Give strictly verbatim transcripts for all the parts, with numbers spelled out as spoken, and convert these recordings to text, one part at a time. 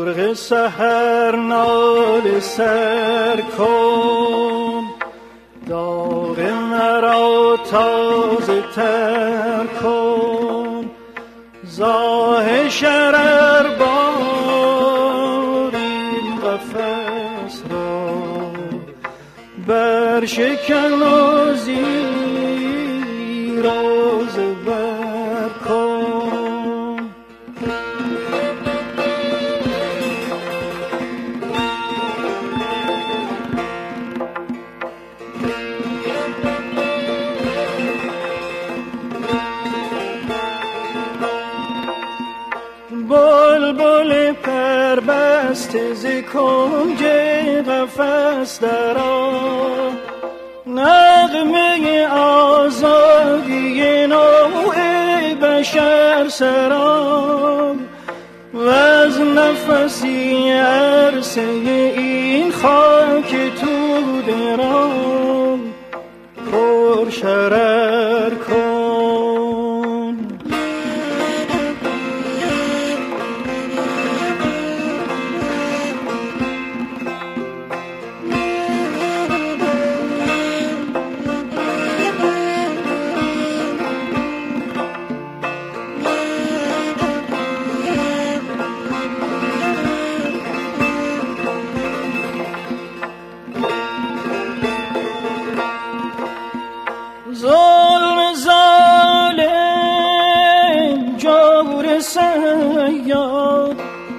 مرغ سحر ناله سر کن، داغ مرا تازه تر کن. زاه شرر بار این قفس را بر شکن و زیر و زبر کن. بلبل پربسته ز کنج قفس درآ، نغمه آزادی نوع بشر سرا. وز نفسی عرصه این خاک تو درام پر شرر کن. ظلم ظالم جور سیاد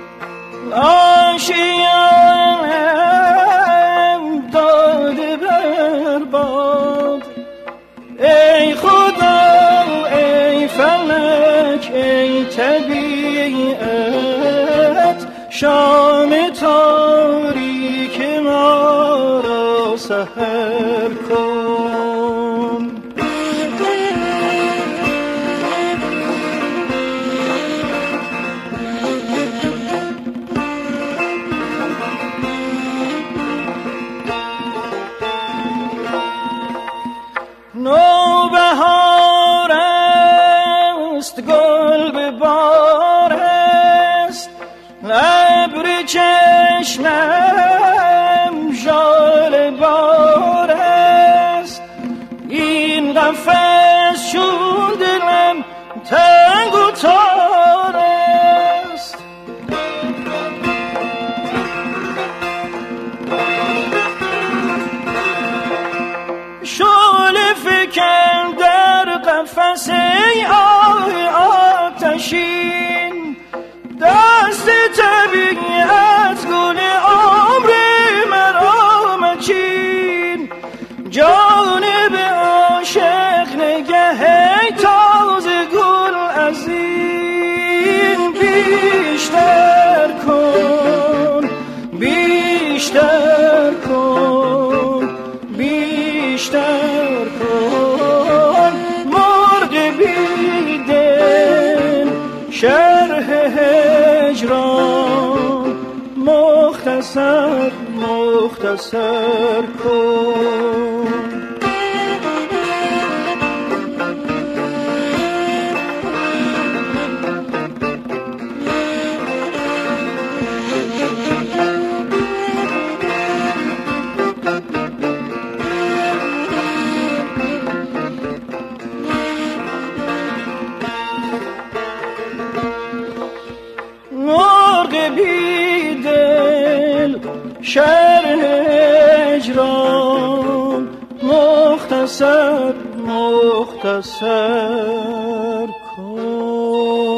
آشیم داده برباد. ای خدا ای فلک ای طبیعت، شام تاریک ما را سحر کن. نوبهار است گل به بار است، ابر چشمم ژاله بار است. این قفس چون دلم تنگ و تار است. شعله فکن در قفس ای آتشین، دست طبیعت گل عمر مرا مچین. جانب عاشق نگه ای تازه گل از این بیشتر کن، بیشتر کن، بیشتر کن. مرغ بی دل شرح هجران مختصر مختصر کن. شرح هجران مختصر مختصر کن.